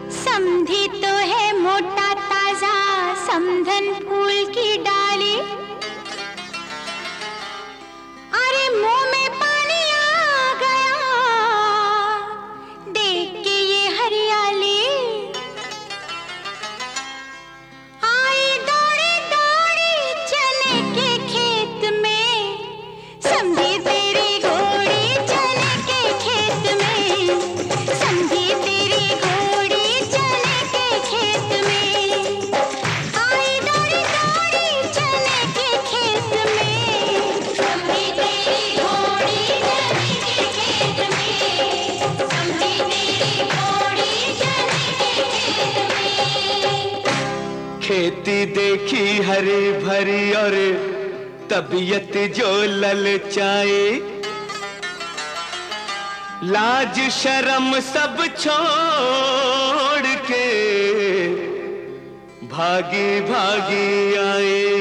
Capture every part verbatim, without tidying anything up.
समधी तो है मोटा ताजा समधन फूल की डाली, अरे मुंह में पानी आ गया देख के ये हरियाली। आई दौड़ी दौड़ी चने के खेत में, समझी तेरी घोड़ी चने के खेत में, समझी तेरी घोड़ी चने के खेत में। आई दौड़ी दौड़ी चने के खेत में, समझी तेरी घोड़ी चने के खेत में, समझी तेरी घोड़ी चने के खेत में। खेती देखी हरी भरी और तबीयत जो ललचाए, लाज शर्म सब छोड़ के भागी भागी आए।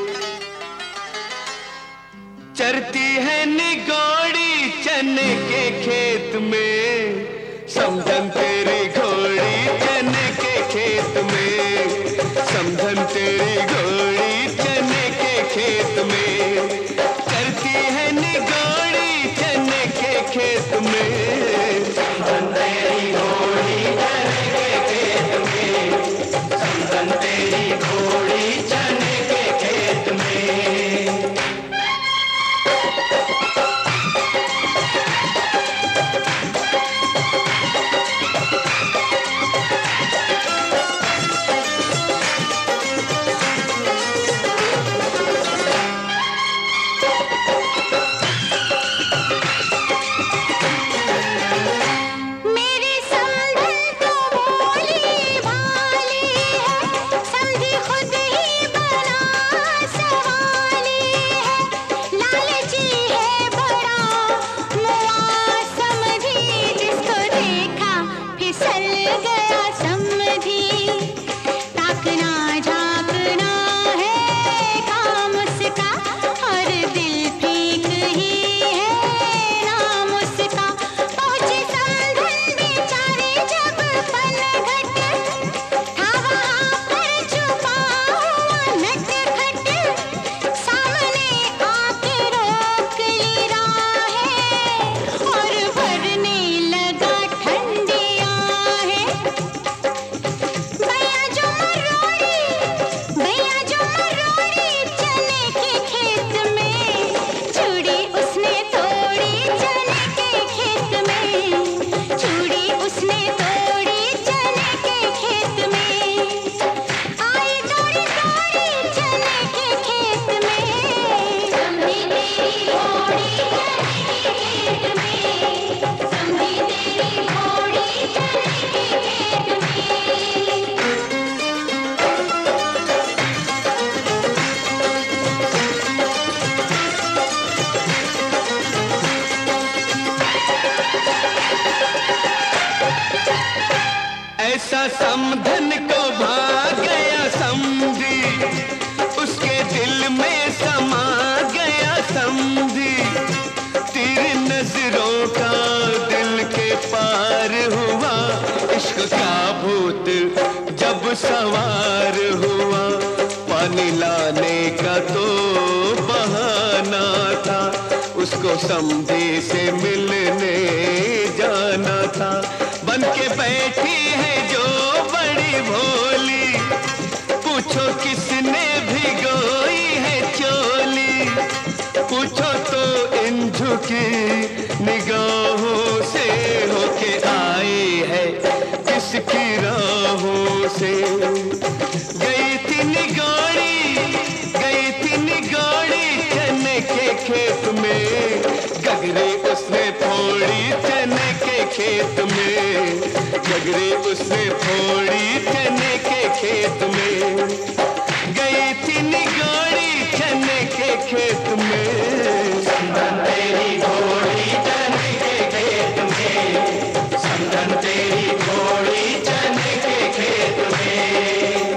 चरती है निगोड़ी चने के खेत में, समधन तेरी घोड़ी चने के खेत में, समधन तेरी घोड़ी चने के खेत में। चरती है निगोड़ी चने के खेत में, समधन तेरी घोड़ी चने के खेत में, समधन तेरी घोड़ी चने के खेत में। मेरी समधन तो भोली भाली है, समझी खुद ही बना सवाली है। लालची है बड़ा मुआ समझी, जिसको देखा फिसल गया समझी। ताकना झांकना है काम उसका, और दिल ठीक ही है नाम उसका। पहुंचे समधन बेचारे जब पनघट, था वहां पर छुपा हुआ नटखट। सामने आके रोक ली राहें, और भरने लगा ठंडी आहें। भैया जो मरोड़ी, भैया जो मरोड़ी चने के खेत में, चूड़ी उसने तोड़ी चने के खेत में, चूड़ी उसने तोड़ी चने के खेत में। आई दौड़ी दौड़ी चने के खेत में, समझी तेरी घोड़ी चने के खेत में, समझी तेरी घोड़ी चने के खेत में। ऐसा समधन को भाग गया समझी, उसके दिल में समा गया समझी। तेरी नजरों का दिल के पार हुआ, इश्क का भूत जब सवार हुआ। पानी लाने का तो बहाना था, उसको समधी से मिलने जाना था। बन के बैठी है जो बड़ी भोली, पूछो किसने भिगोई है चोली। पूछो तो इन झुकी निगाहों से, होके आई है किसकी राहों से। गई थी निगोड़ी, गई थी निगोड़ी चने के खेत में, गगरे उसने फोड़ी चने के खेत में, गगरे उसने फोड़ी चने के खेत में। गई थी निगोड़ी चने के खेत में, समधन तेरी घोड़ी चने के खेत में, समधन तेरी घोड़ी चने के खेत में।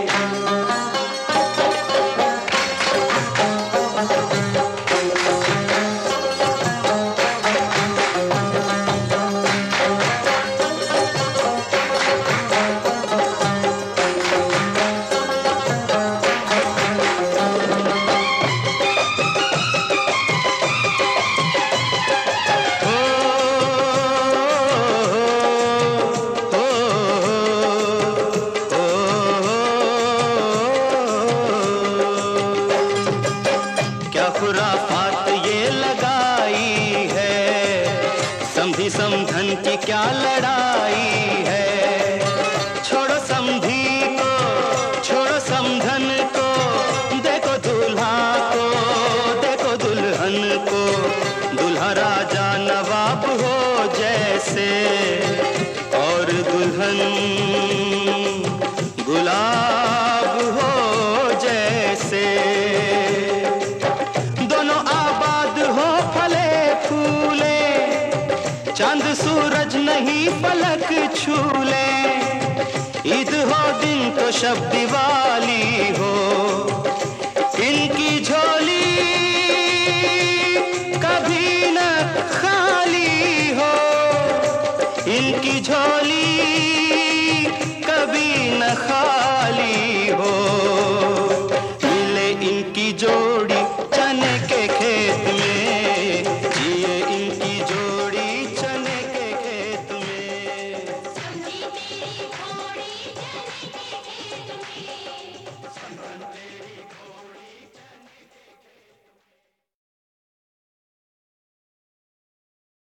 क्या लड़ाई है। छोड़ो समधी को, छोड़ो समधन को, देखो दूल्हा को, देखो दुल्हन को। दूल्हा राजा नवाब हो जैसे और दुल्हन गुलाब हो जैसे। दोनों आबाद हो फले फूले, चांद सूरज नहीं फलक छूले। ईद हो दिन तो शब दिवाली हो, इनकी झोली कभी न खाली हो, इनकी झोली